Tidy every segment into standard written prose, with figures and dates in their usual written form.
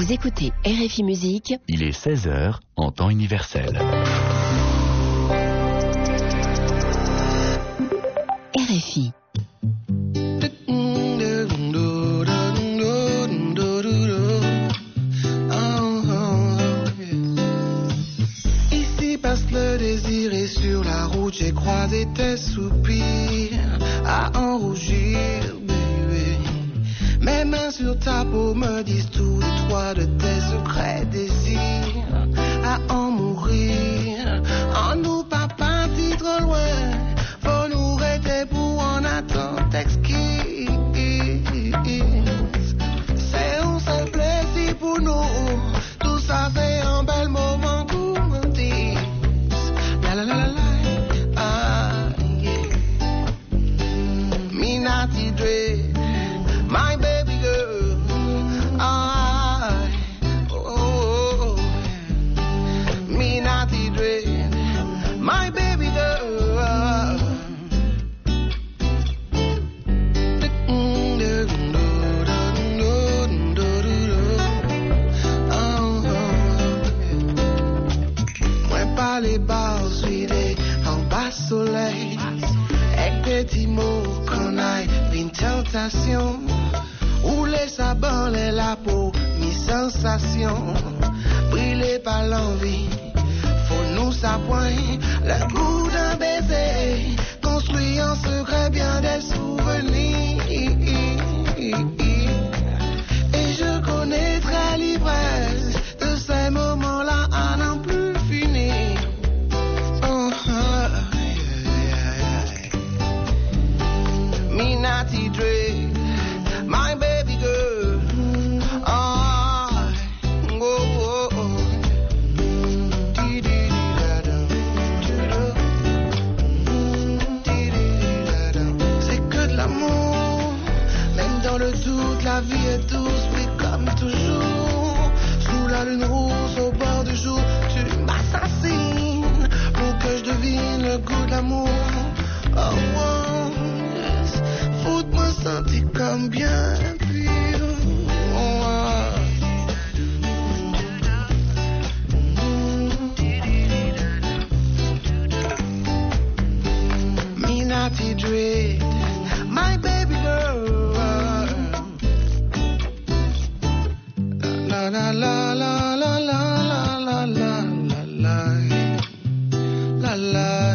Vous écoutez RFI Musique. Il est 16h en temps universel. RFI. Ici passe le désir et sur la route j'ai croisé tes soupirs à en rougir, baby. Mes mains sur ta peau me disent tous les trois de tes secrets désirs à en mourir. En nous pas partis trop loin, faut nous arrêter pour en attendre exquise. C'est un seul plaisir pour nous, tout ça c'est un bel moment pour me dire. La la la la la, ah yeah. Me naughty dread, my baby girl, I, oh, me naughty dread, my baby girl. Moi pas les bars suivis en bas soleil, avec des petits mots qu'on aille, une tentation. Où les sabots et la peau, mi sensation, brûlés par l'envie, faut nous s'appoint, le goût d'un baiser, construit en secret bien des souvenirs. Et je connaîtrai l'ivresse de ces moments-là à n'en plus finir. Oh, me naughty dread, my baby girl, I, oh, oh, oh. C'est que de l'amour, même dans le doute, la vie est douce, mais comme toujours, sous la lune rouge, au bord du jour, tu m'assassines, pour que je devine le goût de l'amour. Oh, oh, yes. Faut-moi sentir comme bien pur. Oh, me naughty dread, my baby girl. La la la la la la la la la la la la.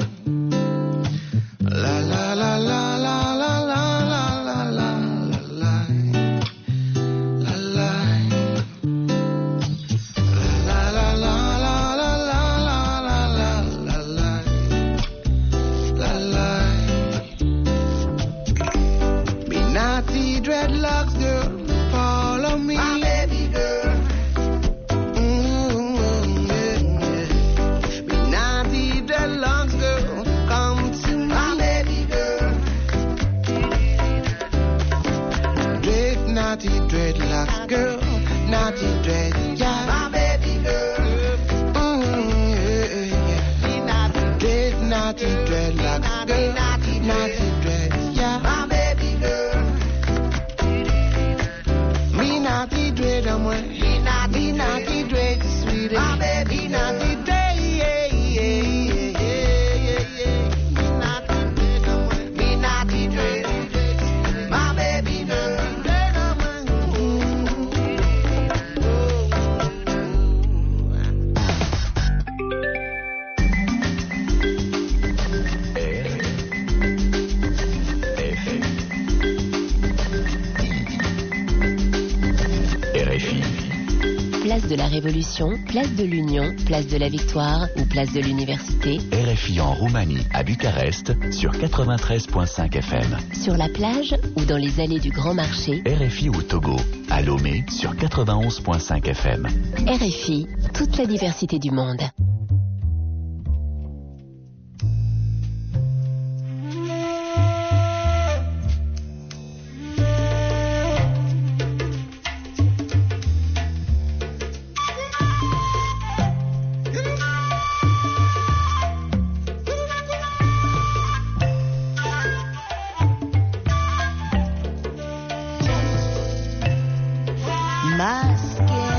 La la la la la la la la la la la la la. La la la la la la la la la la. Me naughty dreadlocks girl, follow me, my baby girl. Yeah, yeah. Me naughty dreadlocks girl, come to me, my baby girl. Dread, naughty dreadlocks girl, naughty dread, yeah, my baby girl. Yeah, yeah. Dread, naughty dreadlocks girl, naughty dread, yeah, my baby girl. Me naughty dread, I'm one. Me naughty dread, sweet, my baby naughty dread, yeah, yeah, yeah, yeah, yeah. Me naughty dread, I'm one. Me naughty dread, my baby girl. RFI. Place de la Révolution, place de l'Union, place de la Victoire ou place de l'Université. RFI en Roumanie, à Bucarest, sur 93.5 FM. Sur la plage ou dans les allées du Grand Marché. RFI au Togo, à Lomé, sur 91.5 FM. RFI, toute la diversité du monde. Masqué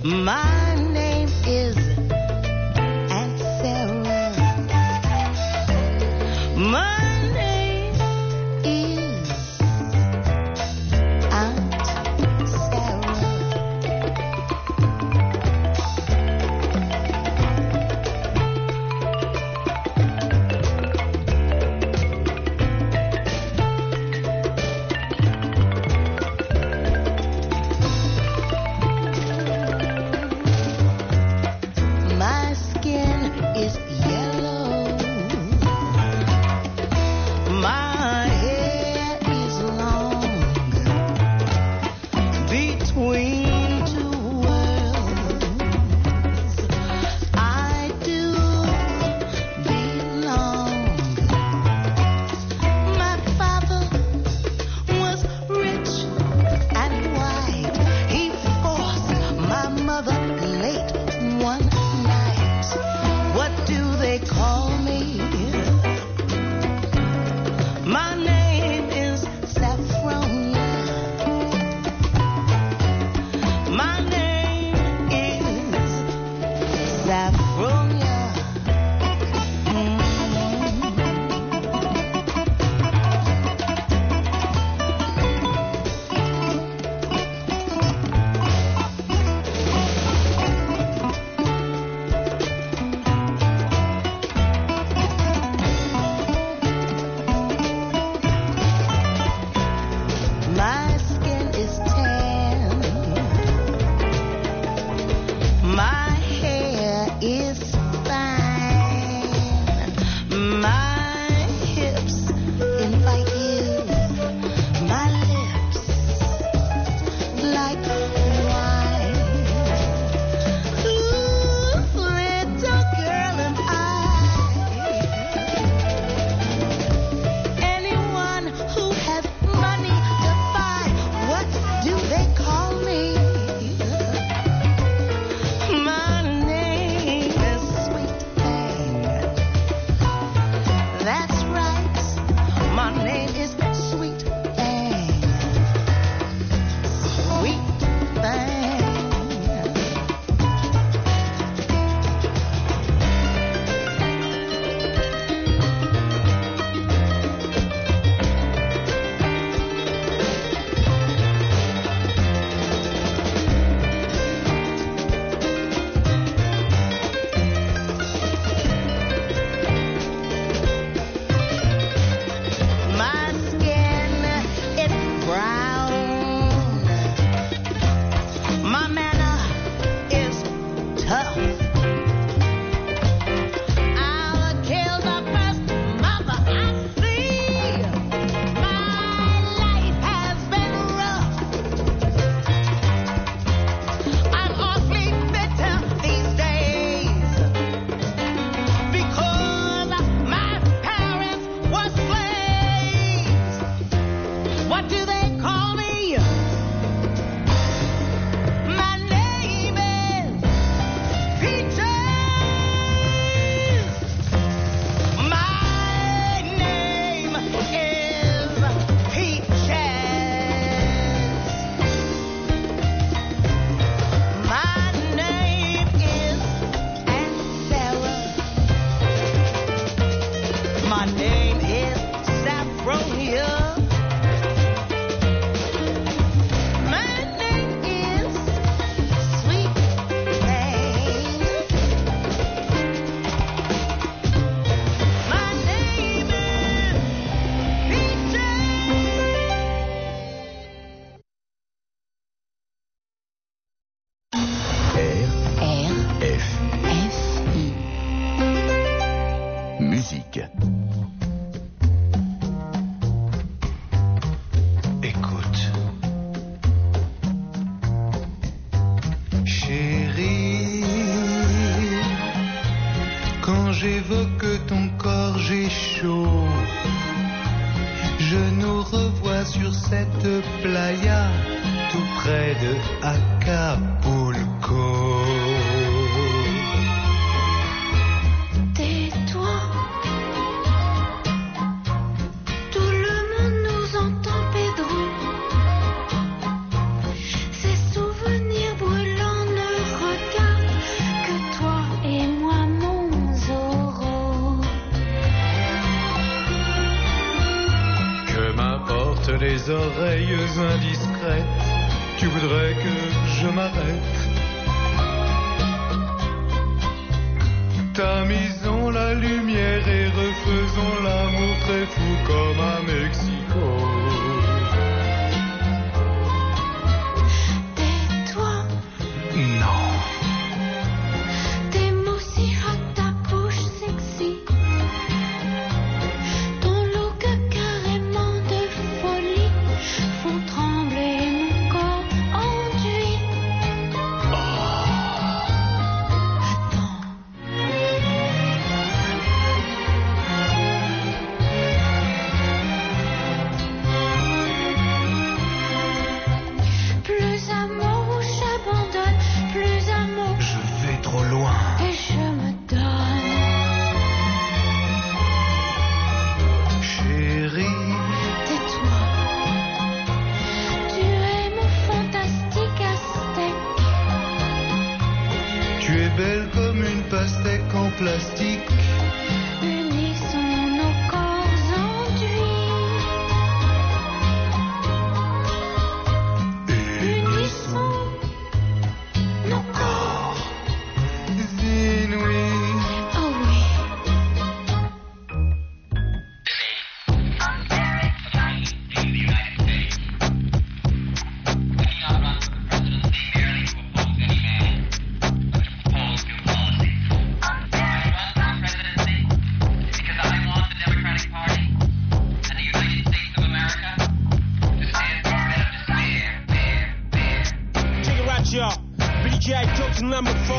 My name is Aunt Sarah. My name is Aunt Sarah. My skin is yellow. My hair is long. Between two worlds, I do belong. My father was rich and white. He forced my mother late one night. What do they call me? My name is Saffronia. My name is Saffronia. My skin is tan. My hair is fine. My hips invite you. My lips like wine. Ooh, little girl am I. Anyone who has money to buy, what do they call me? My name is Sweet Thing. That's right. My name is Sweet Thing. Sweet Thing. My skin is brown. My manner is tough. I'll kill the first mother I see. My life has been rough. I'm awfully bitter these days because my parents were slaves. What do they call me? My name is Peaches. My name is Peaches. My name is Aunt Sarah. My name is Saffronia. My name is Sweet Thing. My name is Peaches. RFI. Musique. Écoute, chérie, quand j'évoque ton corps, j'ai chaud. Je nous revois sur cette playa, tout près de Acapulco. Tais-toi. Tout le monde nous entend, Pedro. Ces souvenirs brûlants ne oreilles indiscrètes, tu voudrais que je m'arrête. Tamisons la lumière et refaisons l'amour très fou comme à Mexico. Tais-toi. Non. Tes mots si hot, ta bouche sexy. Ton look carrément de folie font trembler mon corps enduit. Attends. Plus amour ou j'abandonne, plus amour Je vais trop loin. et je me donne. Chérie, Tais-toi. Tu es mon fantastique aztèque. tu es belle comme une pastèque en plastique. Unissons nos corps enduits. Unissons nos corps. Inouïs. Oh oui. Check it out, y'all. Billy J. Jones number 4.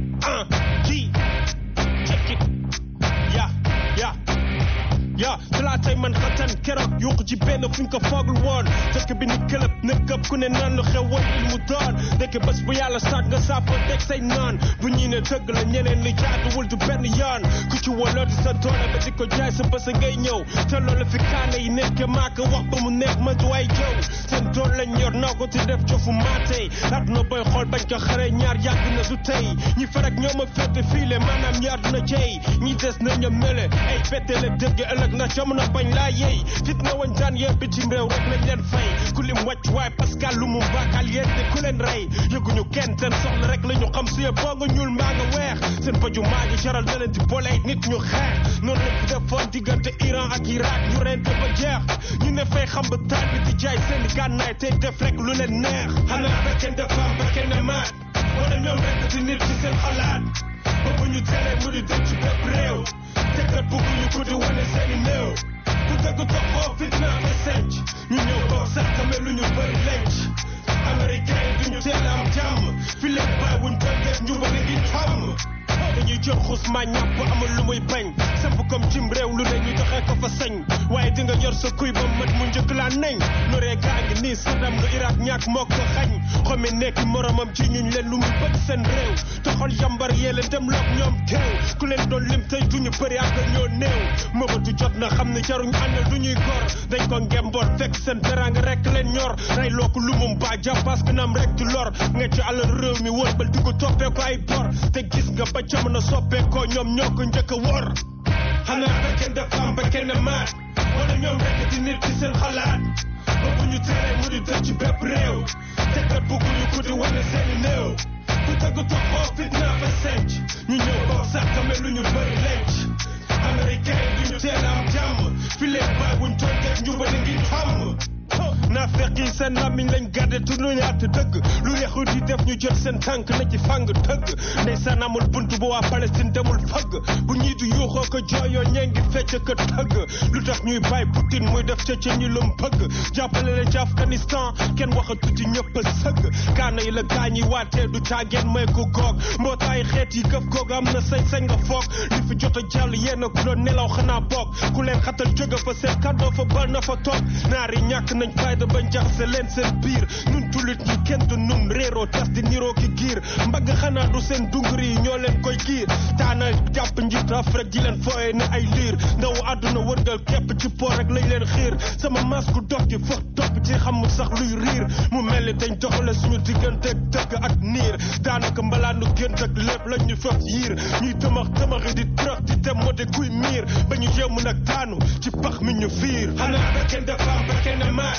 G. Check it. Yeah, yeah. Yeah, talaatay man xatan keroog yuuxu ci benn fuñ ko foogul woon dëkk bi ni këlëb ne këpp ku ne naan lu xew woon il mu doon dëkk bés bu yàlla sàkk nga saafoo teg say naan bu ñii ne dëgg la ñeneen li jaaduwul du benn yoon ku ci wolooti sa doole ba di ko jaay sa bés ngay ñëw te loolu fi kaane yi nekke maa ko wax ba mu neex ma du ay jëw seen doole lañ yor noo ko ci def jofu maatey àdduna booy xool bañ ko xare ñaar yàgg na du tey ñi farek ñoo ma féete fiile maanaam ñaar dina jey ñi des na ñoom mele ay bettele dëgg ëllëg na jamono bañ laa yey fit na wañ daan yee bitim réew rek lañ leen fay ku lim wàcc waay Pascal lu mu baakal yéen te ku leen rey yëguñu kenn seen soxla rek la ñu xam suye boo nga ñuul mbaa nga weex seen bëju maa ngi jaral na leen di boole ay nit ñu xeex noonu lañ fi defoon diggante Iran ak Irak ñu rente ba jeex ñu ne fay xam ba taal bi di jaay seen gànnaay tey def rek lu leen neex xanaa bekken dafa am bekken ne maat wala ñoom rek di nit ci seen xalaat ba bu ñu teree mu di dem ci bépp réew te kat bëgguñu ko di wane seeni néew ku dëgg toxoo fitna fa senc ñu ñëw boog sax tamit lu ñu bëri lenc américain yi duñu teel am jàmm fi leen bàyyi wuñ doon def ñu bëgg ngi tàmm dañuy jël xus ma ñàpp amul lu muy bañ samp comme cim réew lu ne ñu joxe ko fa sañ waaye di nga yor sa kuy ba mat mu njëkk laa nañ noree gaa ngi nii Saddam lu Irak ñàkk moo ko xañ xomi nekk moromam ci ñuñ leen lu muy bëgg seen réew te xol yambar yee leen dem loog ñoom teew ku leen doon lim tey duñu bëri ak ñoo néew mëbatu jot na xam ne jaruñ àndal du ñuy gor dañ ko ngemboor fekk seen teranga rek leen ñor rey looku lu mum ba jàppaas que naam rek du lor nga ci alal réew mi wëlbal di ko toppee ko ay bor te gis nga ba jamono soppeekoo ñoom ñoo ko njëkk a wor xanaa bekken dafa am bekken ne maat wala ñoom rek di nit ci seen xalaat ba bu ñu teree mu di def ci bépp réew te kat bëgguñu ko di wane seeni néew ku tëgg toxoo fitna fa senc ñu ñëw boog sax tamit lu ñu bëri lenc américain yi duñu teel am jàmm fi leen bàyyi wuñ doon def ñu bëri ngi tàmm naa fekk yi seen làmmiñ lañ gàdde tu nu ñaata dëgg lu yexu di def ñu jël seen tànk na ci fàng tëgg ndeysaan amul bunt bu waa Palestine demul fëgg bu ñii du yuuxoo ko jooyoo ñee ngi fecc ko tëgg lu tax ñuy bàyyi Poutine muy def ca ñu lum bëgg jàppale leen ci Afghanistan kenn waxatu ci ñëpp a sëgg kaana yi la gaañ yi waatee du caageen may ko goog mbootaay xeet yi këf goog am na sañ-sañ nga foog li fi jot a jàll yéen ku doon nelaw xanaa boog ku leen xatal jóge fa seen kàddoo fa bal na fa toog naari ñàkk nañ fayda bañ jaxase leen seen biir nun tulit ñi kenn du nun réeroo tas di niroo ki giir mbagg xanaa du seen dungri yi ñoo leen koy giir taana jàpp njiit Afrique di leen fooye ne ay liir ndaw àdduna wërngal képp ci poor rek lañ leen xiir sama masku dox gi fëx topp ci xamul sax luy riir mu mel ni dañ doxale suñu digganteeg dëgg ak niir daanaka mbalaanu gént ak lépp lañ ñu fëf yiir ñuy tëmaxi di trëx di dem moo de kuy miir ba ñu yemu nag daanu ci pax mi ñu fiir xanaa bekken dafa am bekken ne maat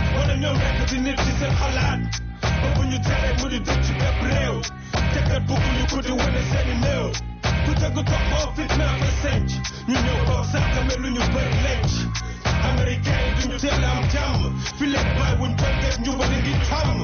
wala ñoom rekk di nit ci seen xalaat ba bu ñu teree mu di dëkk ci bépp réew te kat bëgguñu ko di wane seeni néew ku tëgg toxoo fitna fa senc ñu ñëw koo sàkkame lu ñu bëri lenc américain yi duñu teel am jàmm fi leen bàyyi wuñ bëggeet ñu wala ngi tàmm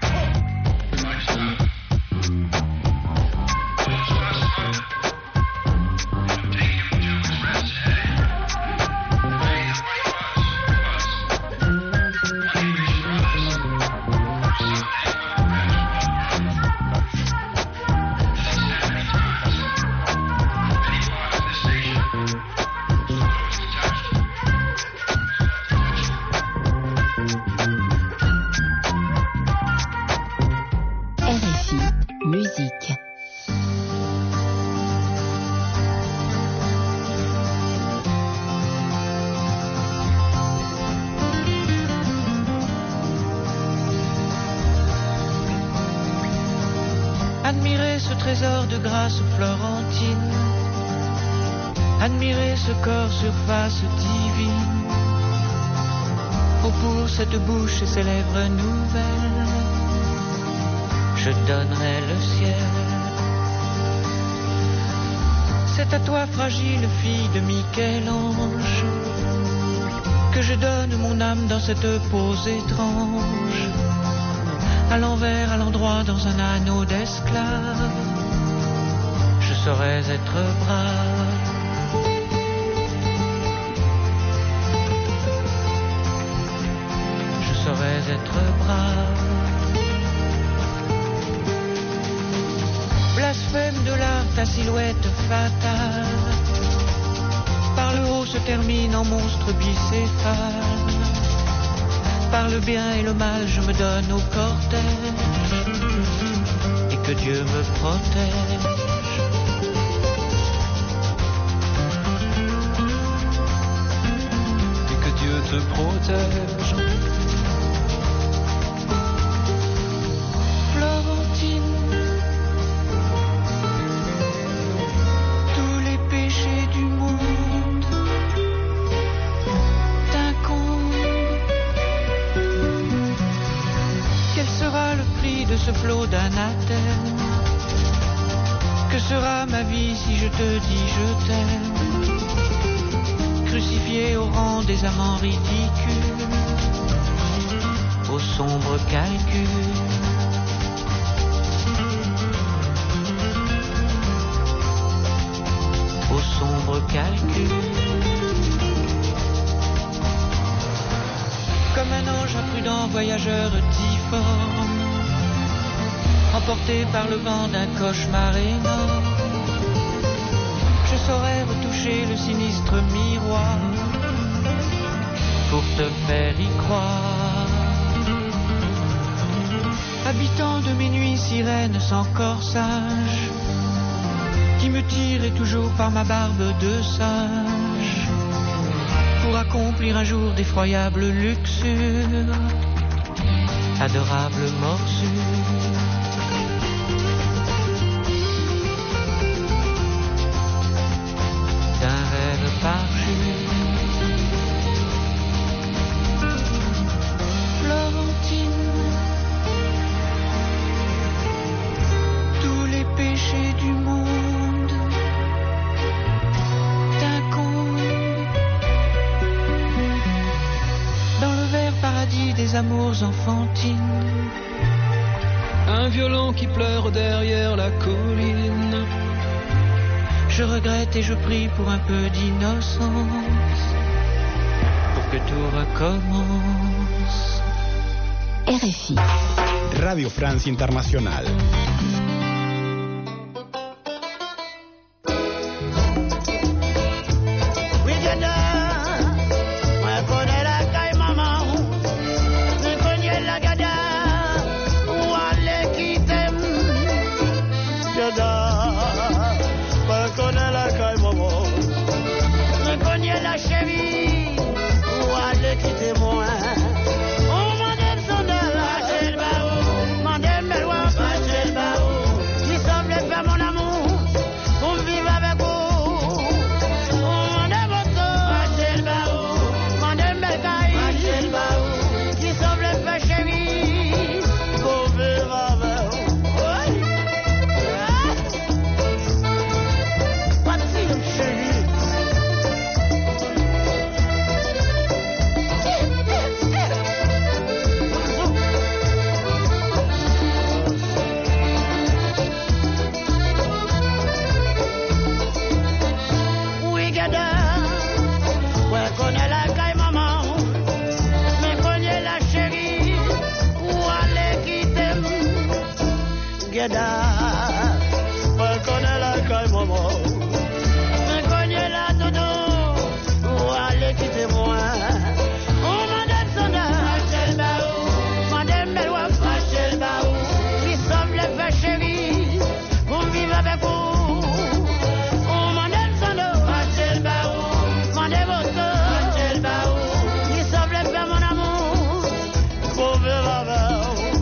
Admirez ce trésor de grâce florentine, admirez ce corps surface divine. Oh, pour cette bouche et ces lèvres nouvelles, je donnerai le ciel. C'est à toi, fragile fille de Michel-Ange, que je donne mon âme dans cette pose étrange. À l'envers, à l'endroit, dans un anneau d'esclave, je saurais être brave. Je saurais être brave. Blasphème de l'art, ta silhouette fatale, par le haut se termine en monstre bicéphale. Par le bien et le mal, je me donne au cortège, et que Dieu me protège. Et que Dieu te protège. Florentine, tous les péchés du monde t'incombent. Quel sera le prix de ce flot d'anathème? Que sera ma vie si je te dis je t'aime? Crucifié au rang des amants ridicules, au sombre calcul. Au sombre calcul. Comme un ange imprudent voyageur difforme, emporté par le vent d'un cauchemar énorme, je saurais retoucher le sinistre miroir pour te faire y croire. Habitant de mes nuits, sirène sans corsage, qui me tirait toujours par ma barbe de singe, pour accomplir un jour d'effroyables luxures, adorable morsure. D'un rêve parjure. Florentine, tous les péchés du monde t'incombent. Dans le vert paradis des amours enfantines, Un violon qui pleure derrière la colline. je regrette et je prie pour un peu d'innocence, pour que tout recommence. RFI. Radio Francia Internacional. Mandem, together. Me connais la caille maman. Me connais la dodo. Ou allez quitter moi. Oh madame Sonda, Rachel Baou. Madame Belwa, Rachel Baou. Qui sauve les faits chéris. Pour vivre avec vous. Oh madame Sonda, Rachel Baou. Madame Boto, Rachel Baou. Qui sauve les faits mon amour. Pour vivre avec vous.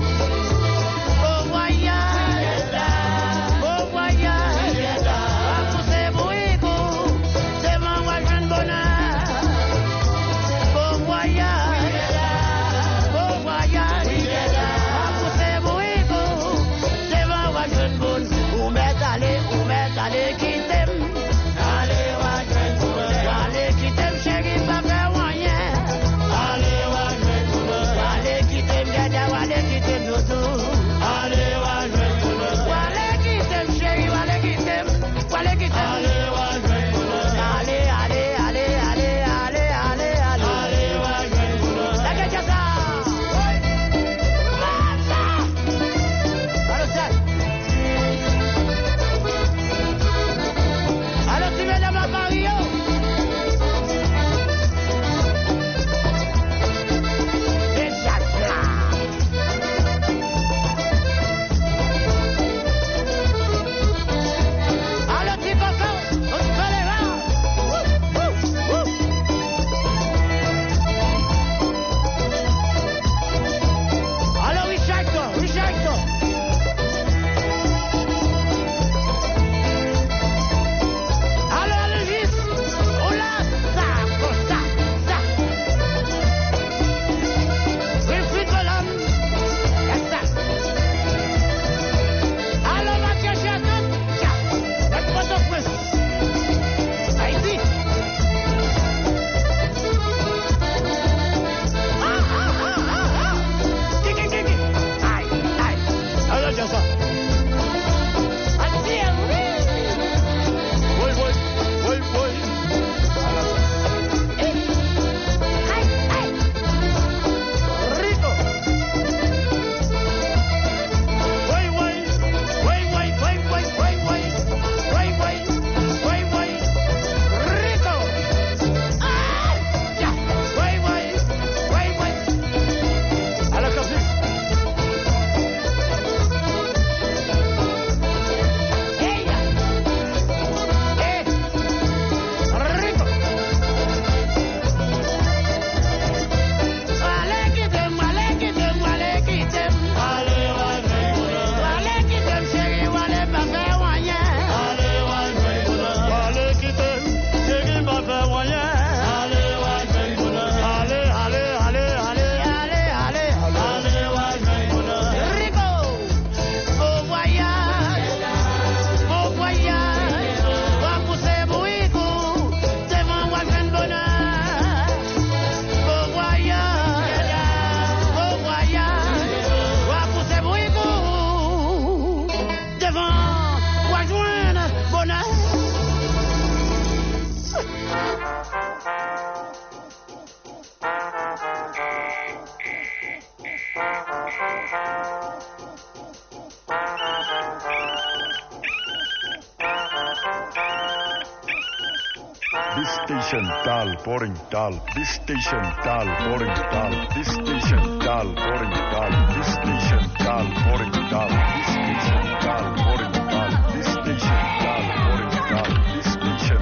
This station dial boring dial. This station dial boring dial. This station dial boring dial. This station dial boring dial. This station dial boring dial. This station dial boring dial. This station.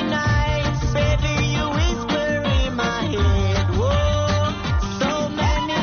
So many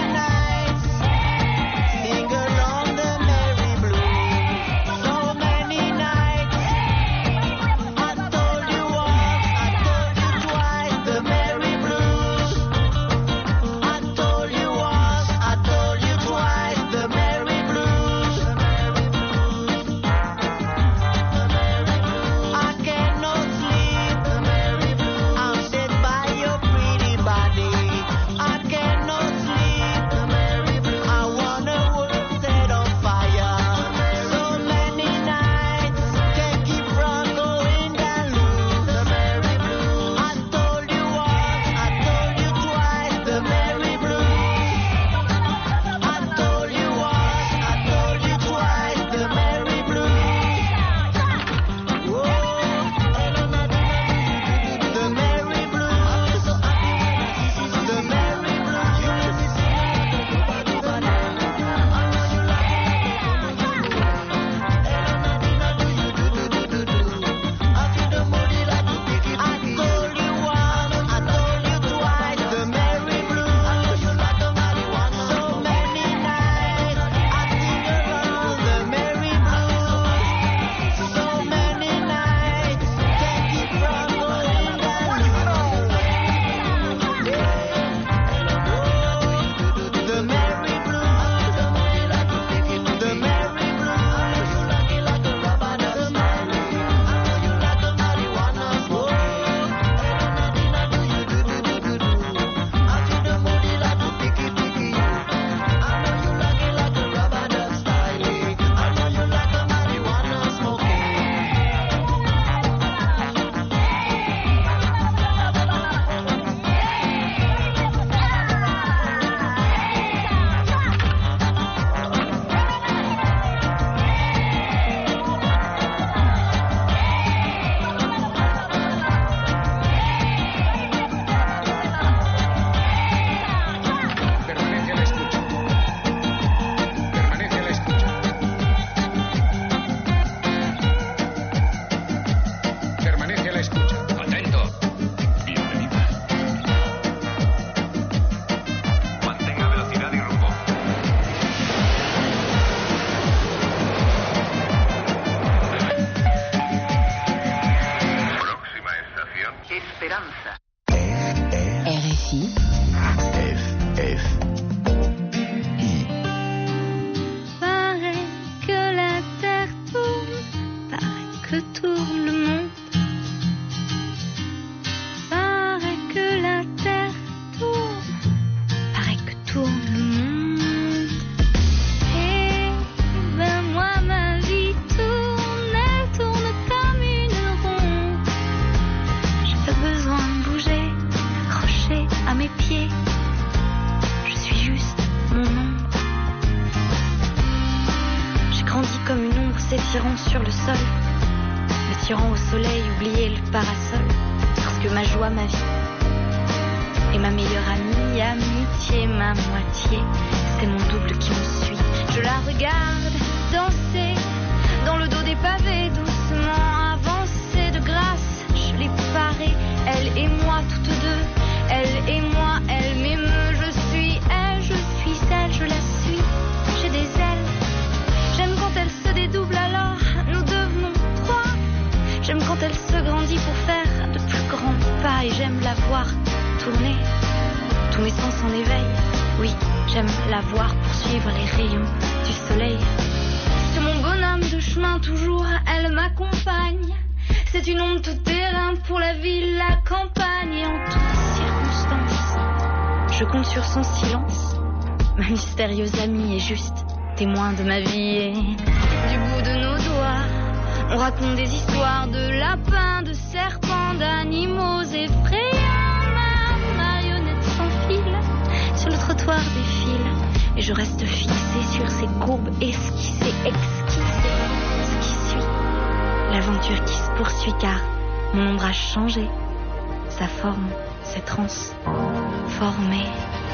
tirant sur le sol, me tirant au soleil, oublier le parasol, parce que ma joie, ma vie, et ma meilleure amie, amitié, ma moitié, c'est mon double qui me suit. Je la regarde danser dans le dos des pavés, doucement avancer de grâce, je l'ai parée, elle et moi toutes deux, elle et moi, elle m'émeut, je suis elle, je suis celle, je la suis, j'ai des ailes. J'aime quand elle se dédouble, alors nous devenons trois. J'aime quand elle se grandit pour faire de plus grands pas, et j'aime la voir tourner, tous mes sens en éveil. Oui, j'aime la voir poursuivre les rayons du soleil. Sur mon bonhomme de chemin toujours, elle m'accompagne. C'est une ombre tout terrain pour la ville, la campagne, et en toutes circonstances, je compte sur son silence. Ma mystérieuse amie est juste témoin de ma vie, et du bout de nos doigts, on raconte des histoires de lapins, de serpents, d'animaux effrayants. Ma marionnette sans fil sur le trottoir défile, et je reste fixée sur ces courbes esquissées, exquisées. Ce qui suit, l'aventure qui se poursuit, car mon ombre a changé, sa forme s'est transformée.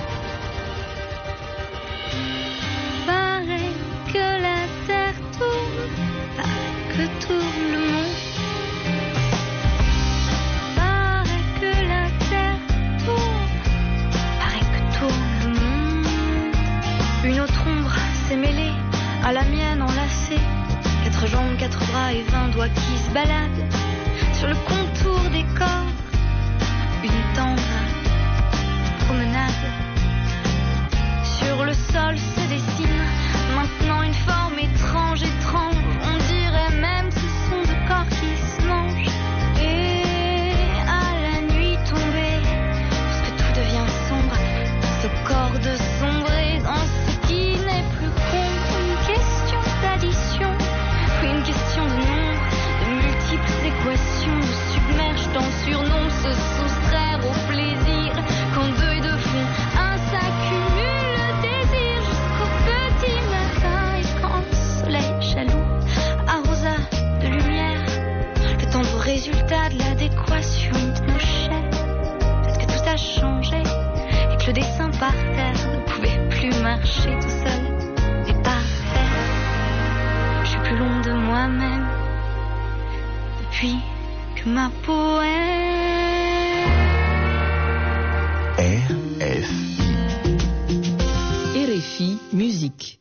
Que la terre tourne, paraît que tourne le monde. Paraît que la terre tourne, paraît que tourne le monde. Une autre ombre s'est mêlée à la mienne enlacée. 4 jambes, 4 bras et 20 doigts qui se baladent sur le contour des corps. Une tendre promenade. Sur le sol se dessine maintenant une forme étrange, étrange. On dirait même ce sont deux corps qui se mangent. Et à la nuit tombée, lorsque tout devient sombre, ce corps de sombrer dans ce qui n'est plus qu'ombre. Une question d'addition, puis une question de nombre, de multiples équations, nous submerge dans surnombre, se soustraire au plaisir quand deux et deux font un, s'accumule le désir jusqu'au petit matin. Et quand le soleil jaloux arrosa de lumière le tendre résultat de l'adéquation de nos chairs, peut-être que tout a changé et que le dessin par terre ne pouvait plus marcher tout seul et parfait. Je suis plus loin de moi-même depuis que ma peau est RFI Musique.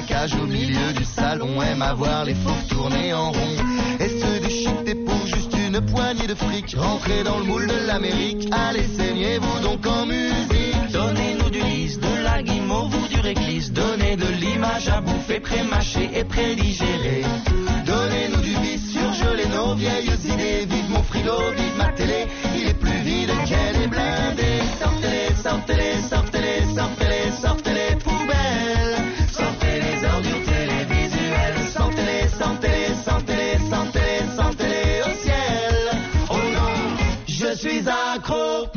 cage au milieu du salon aiment à voir les fauves tourner en rond et se déchiqueter pour juste une poignée de fric. Rentrez dans le moule de l'Amérique, allez saignez-vous donc en musique. Donnez-nous du lys, de la guimauve ou du réglisse. Donnez de l'image à bouffer, pré-mâché et pré-digéré. Donnez-nous du vice, surgelez nos vieilles idées. Vive mon frigo, vive ma télé, il est plus vide qu'elle est blindée. Sortez-les, sortez-les, sortez-les, sortez-les, sortez-les poubelles. Sortez les ordures télévisuelles. Sortez-les, sortez-les, sortez-les, sortez-les, sortez-les au ciel. Oh non, je suis accro.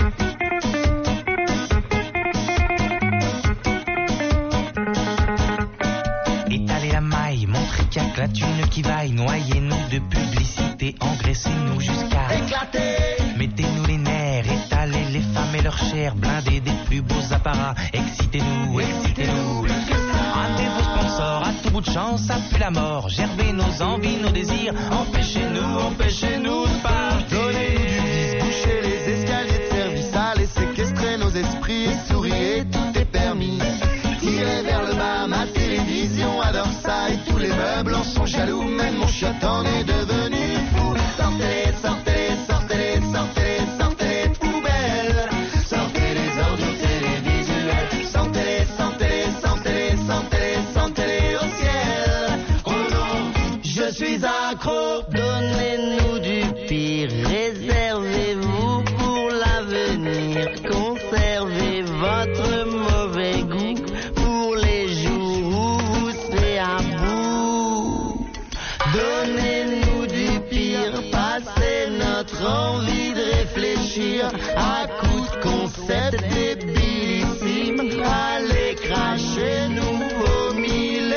Étalez la maille, montrez qu'il y a que la thune qui vaille. Noyez-nous de publicité, engraissez-nous jusqu'à éclater. Mettez-nous les nerfs, étalez les femmes et leurs chairs. Blindez des plus beaux apparats, excitez-nous, excitez-nous. Hâtez vos sponsors, à tout bout de champ, ça pue la mort. Gerbez nos envies, nos désirs, empêchez-nous, empêchez-nous de partir. Donnez-nous du vice, bouchez les escaliers de service. Allez séquestrer nos esprits et souriez, tout est permis. Tirez vers le bas, ma télévision adore ça et tous les meubles en sont jaloux. Même mon chiotte en est devenu fou. Sortez-les, sortez-les, sortez-les, sortez-les, sortez-les poubelles. Sortez les ordures télévisuelles. Sortez-les, sortez-les, sortez-les, sortez-les, sortez-les au ciel. Oh non, je suis accro. Donnez-nous du pire, réservez-vous pour l'avenir. Conservez votre mauvais goût pour les jours où vous serez à bout. Donnez-nous du pire, passez notre envie de réfléchir à coups de concepts débilissimes. Allez cracher nous vos millésimes.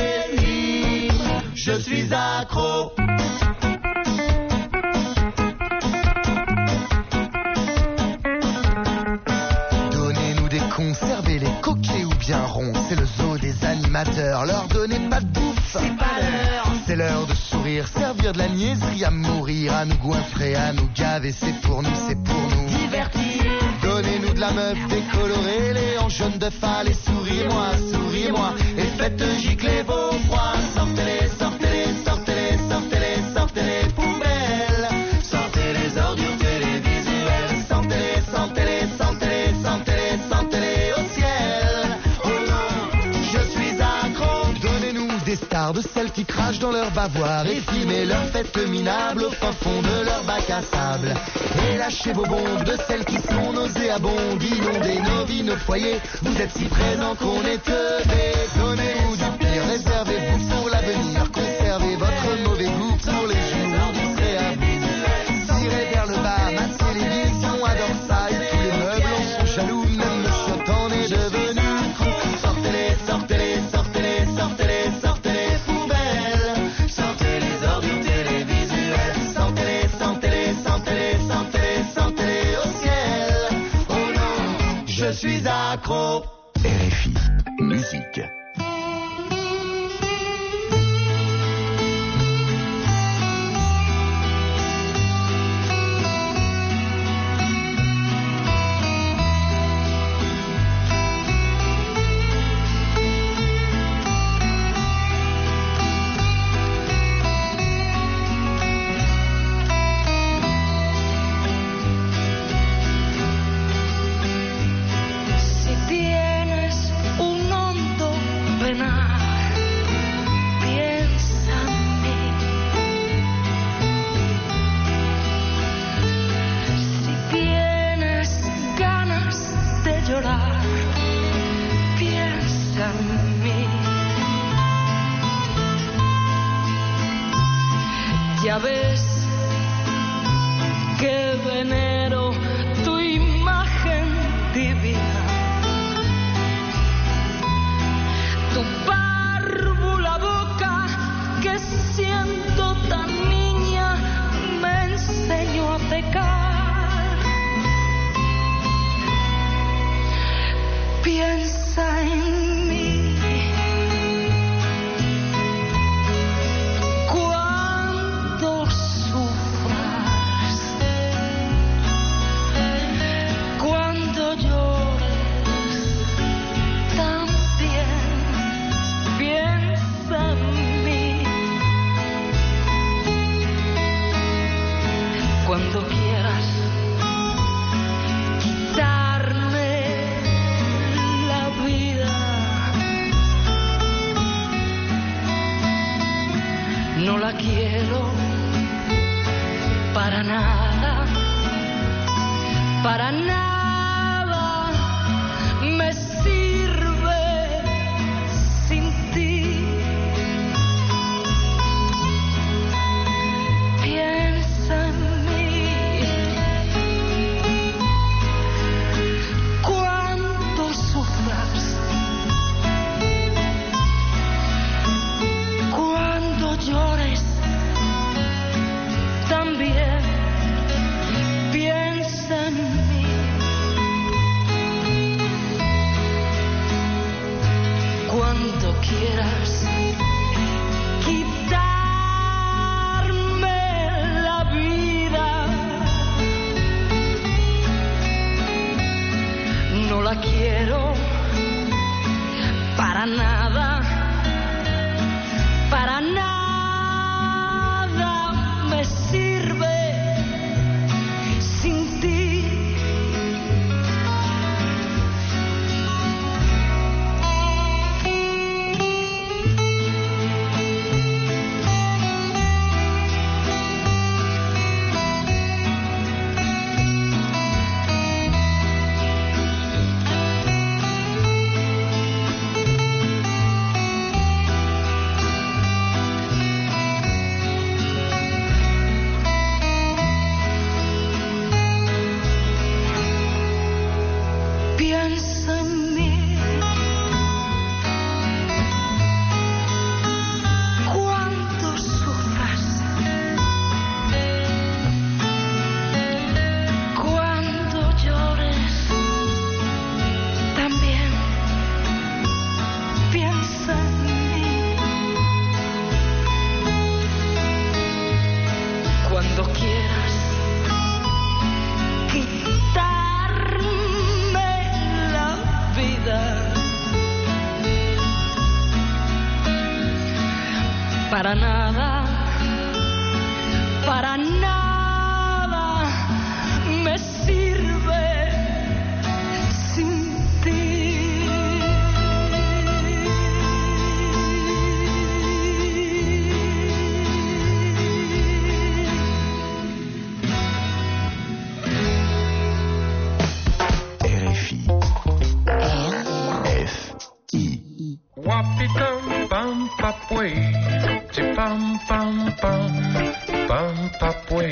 Je suis accro. Donnez-nous des conservez-les coquets ou bien ronds. C'est le zoo des animateurs. Leur donnez pas de bouffe, c'est pas l'heure. C'est l'heure de sourire, servir de la niaiserie à mourir, à nous goinfrer, à nous gaver. C'est pour nous, c'est pour nous divertir. Donnez-nous de la meuf décolorée, les hanches jaunes de phallus. Souriez-moi, souriez-moi et faites gicler vos froids. Sortez-les, sortez-les, sortez-les, sortez-les, sortez-les poubelles. Sortez les ordures télévisuelles. Sortez-les, sortez-les, sortez-les, sortez-les, sortez-les au ciel. Oh non, je suis accro. Donnez-nous des stars, de celles qui crachent dans leur bavoir et filmez leurs fêtes minables au fin fond de leur bac à sable. Et lâchez vos bombes de celles qui sont nauséabondes, inondez nos vies, nos foyers. Vous êtes si présents qu'on est teubés. Donnez-nous du pire, réservez-vous pour l'avenir. Conservez votre mauvais goût pour les jours où vous serez à bout. Tirez vers le bas, ma télévision adore ça et tous les meubles en sont jaloux. Même le chiotte en est devenu fou. Sortez-les, sortez-les, sortez-les, sortez-les, sortez-les poubelles. Sortez les ordures télévisuelles. Sortez-les, sortez-les, sortez-les, sortez-les, sortez-les au ciel. Oh non, je suis accro. RFI, musique. Ya ves que venero tu imagen divina, tu párvula boca que siendo tan niña me enseñó a pecar. Piensa en mí. No la quiero para nada, para nada me sirve sin ti. Piensa en mí cuando sufras, cuando llores. También piensa en mí. Cuando quieras quitarme la vida, no la quiero para nada, para nada. Me sirve sin ti. Piensa en mí cuando sufras, cuando llores. También piensa en mí. Cuando quieras quitarme la vida, para nada, para nada me sirve sin ti. RFI. RFI. Wapidum bum papwe, pam pam pam, pam papwe.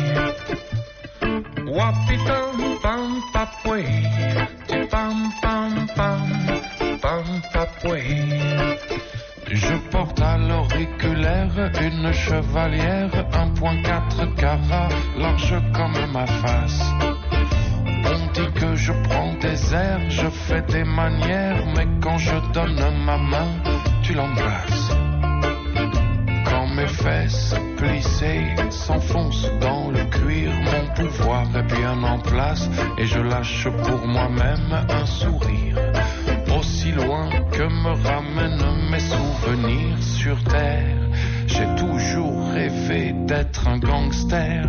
Wapidum bum papwe, pam pam pam, pam papwe. Je porte à l'auriculaire une chevalière 1.4 carats, large comme ma face. On dit que je prends des airs, je fais des manières, mais quand je donne ma main, tu l'embrasses. Quand mes fesses plissées s'enfoncent dans le cuir, mon pouvoir est bien en place et je lâche pour moi-même un sourire. Aussi loin que me ramènent mes souvenirs sur terre, j'ai toujours rêvé d'être un gangster.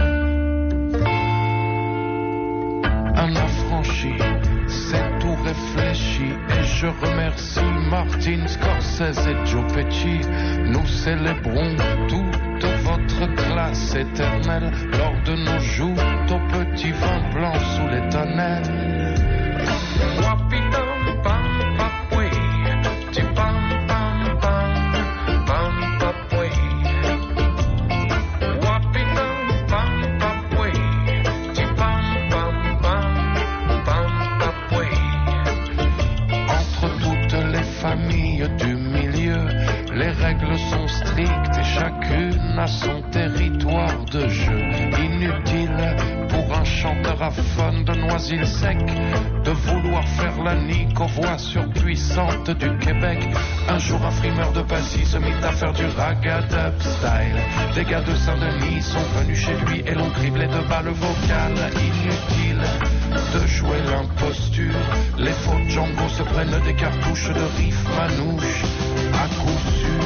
Un affranchi, c'est tout réfléchi et je remercie Martin Scorsese et Joe Pesci. Nous célébrons toute votre classe éternelle lors de nos joutes au petit vin blanc sous les tonnelles. Wapidum pam papwe, pam pam pam, pam papwe. Wapidum pam papwe, pam pam pam, pam papwe. Entre toutes les familles du milieu, les règles sont strictes et chacune a son territoire de jeu. Inutile pour un chanteur aphone de Noisy-le-Sec de vouloir faire la nique aux voix surpuissantes du Québec. Un jour un frimeur de Passy se mit à faire du ragga-dub style. Des gars de Saint-Denis sont venus chez lui et l'ont criblé de balles vocales. Inutile de jouer l'imposture, les faux Django se prennent des cartouches de riff manouche à coup sûr.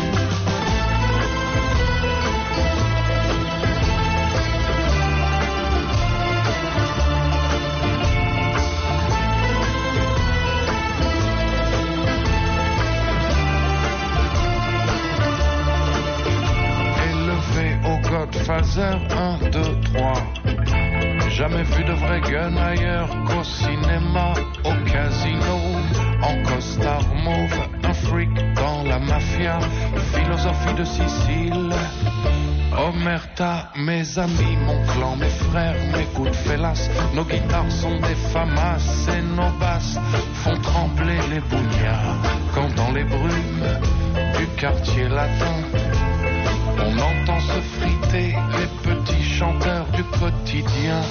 Godfather 1, 2, 3. Jamais vu de vrai gun ailleurs qu'au cinéma, au casino, en costard mauve, un freak dans la mafia, philosophie de Sicile. Omerta, mes amis, mon clan, mes frères, mes coups de félas, nos guitares sont des famas et nos basses font trembler les bougnards. Quand dans les brumes du quartier latin, on entend se friter les petits chanteurs du quotidien.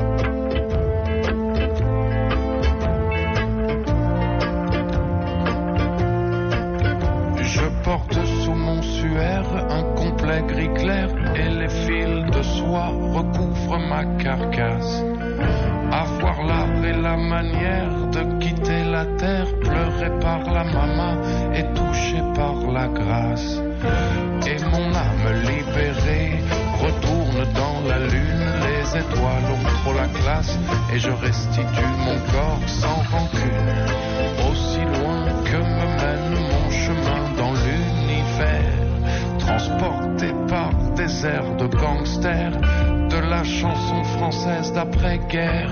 Je porte sous mon suaire un complet gris clair et les fils de soie recouvrent ma carcasse. Avoir l'art et la manière de quitter la terre, pleuré par la maman et touché par la grâce. Et mon âme libérée retourne dans la lune, les étoiles ont trop la classe et je restitue mon corps sans rancune. Aussi loin que me mène mon chemin dans l'univers, transporté par des airs de gangsters, de la chanson française d'après-guerre.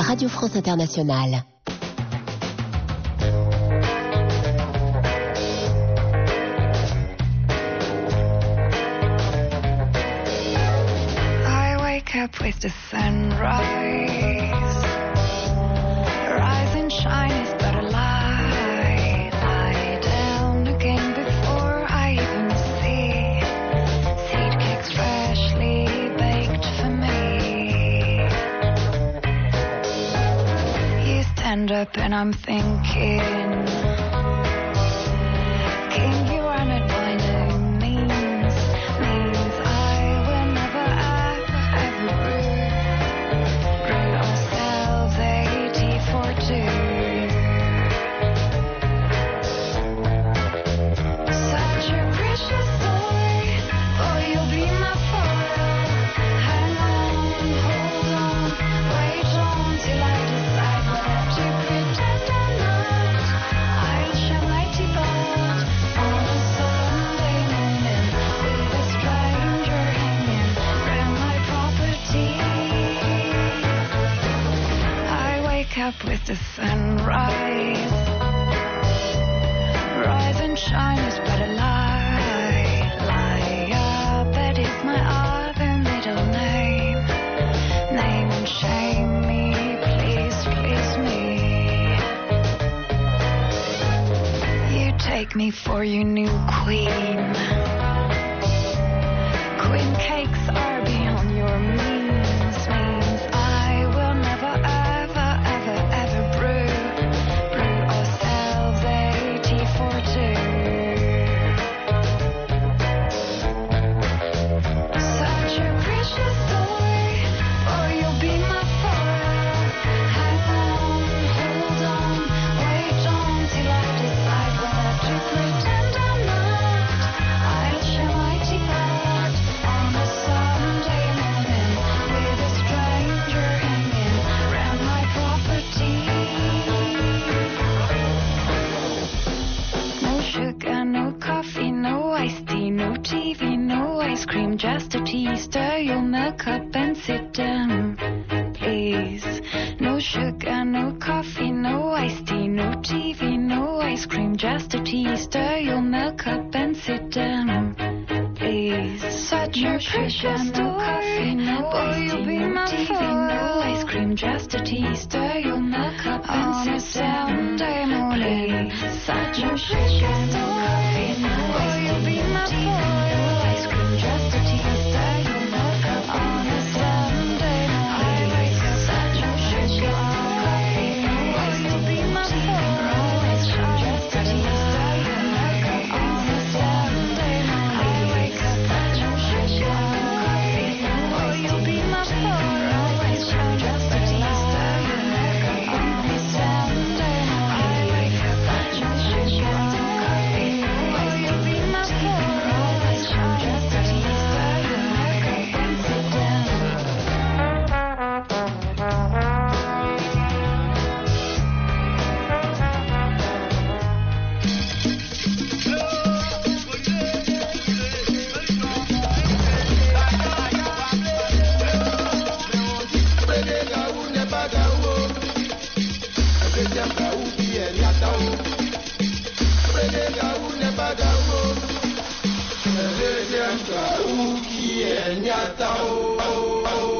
Radio France Internationale. I wake up with the sunrise. Rise and shine is but a lie. Lie down again before I even see. Seed cakes freshly baked for me. You stand up and I'm thinking, King, you are not by no means. Means I will never ever brew ourselves 80 for two. Such a precious boy, boy, you'll be my foil. Hang on, hold on, wait on till I decide whether to pretend or not. I'll share my teapot on a Sunday morning with a stranger hanging round my property. I wake up with the sunrise. Rise and shine is but a lie. Lie up, that is my other middle name. Name and shame me, please, please me. You take me for your new queen. Queen cakes are beyond your means. Means I will never ever brew ourselves 80 for two. Such a precious boy, boy, you'll be my foil. Hang on, hold on, wait on till I decide whether to pretend or not. I'll share my teapot on a Sunday morning with a stranger hanging round my property. No sugar, no coffee, no iced tea, no TV, no ice cream, just a tea. Stir your milk up and sit down, please. No sugar, no coffee, no iced tea, no TV, no ice cream, just a tea. Stir your milk up and sit down, please. Such a precious story, no iced tea, no TV, no ice cream, just a tea. Stir your milk up and sit down, please. Such a precious story, no iced tea, no TV, no ice cream, just a tea. Stir your milk up on a Sunday morning. Such a precious story, no iced tea, no TV, no ice cream, just a tea. Stir your milk up on a Sunday morning. Such a precious story, no iced tea, no TV, no ice cream, just a tea. Stir your milk up on a Sunday morning. Such a precious story, no you'll be my foil. Ice cream, just a tea. Stir your milk up and sit down. Nyata